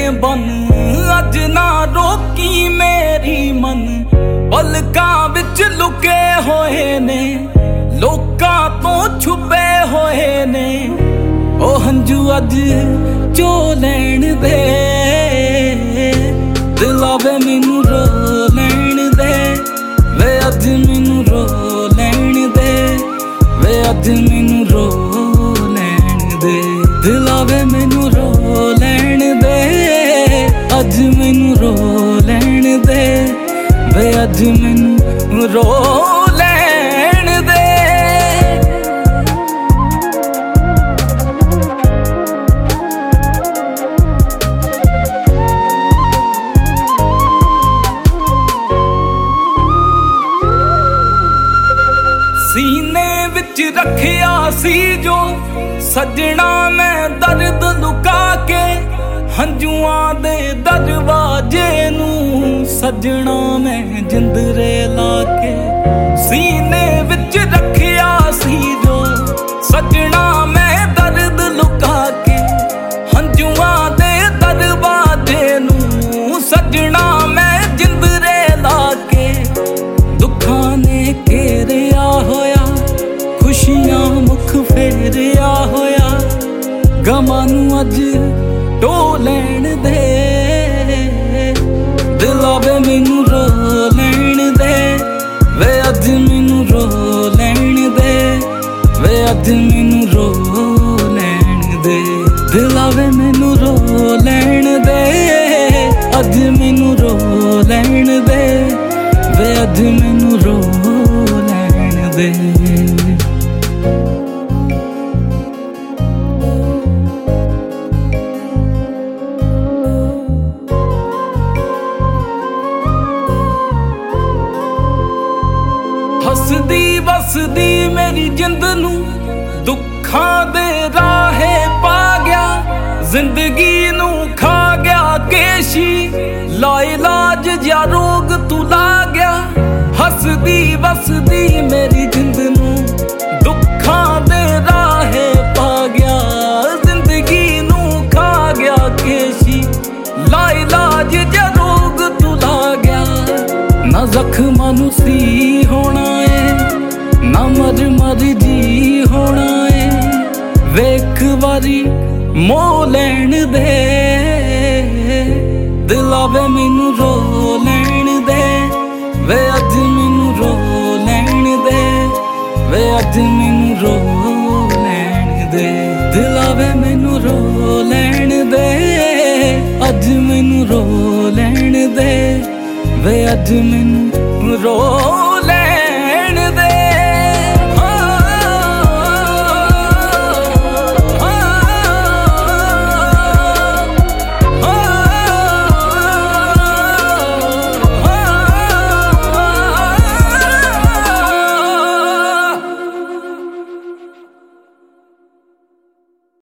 बन अज ना रोकी मेरी मन पलकां विच लुके होए ने लोकां तो छुपे होए ने ओ हंजू अज चो लैण दे दिल आवे मैनू रो लैण दे वे अज मैनू रो लैण दे वे अज मैनू रो लैण दे दिल आवे मैनू रो लैण दे अज मैनू रो लैण दे वे अज मैनू रो लैण दे सीने विच रखिया सी जो सजना मैं दर्द लुका के हंजुआं दे दरवाजे नू सजना मैं जिंदरे ला के सीने विच रखिया सी जो सजना मैं दर्द लुका के हंजुआं दे दरवाजे नू सजना मैं जिंदरे ला के दुखां ने घेरिया होया खुशियां मुख फेरिया होया गमां नू अज ढो लैण दे दिल आवे मैनू रो लैण दे वे अज मैनू रो लैण दे वे अज मैनू रो लैण दे दिल आवे मैनू रो लैण दे अज मैनू रो लैण दे वे अज मैनू रो लैण दे हसदी बसदी मेरी जिंद नू दुखां दे राहे पा गया जिंदगी नू खा गया केशी लाइलाज या रोग तू ला गया हसदी बसदी मेरी जिंद नू दुखां दे राहे पा गया जिंदगी नू खा गया केशी लाइलाज या रोग तू ला गया ना जख्मां नू सी होना ना मर मर जी होना है वेख वारी मो लैण दे दिल आवे मैनू रो लैण दे वे अज मैनू रो लैण दे वे अज मैनू रो लैण दे दिल आवे मैनू रो लैण दे अज मैनू रो लैण दे वे अज मैनू रो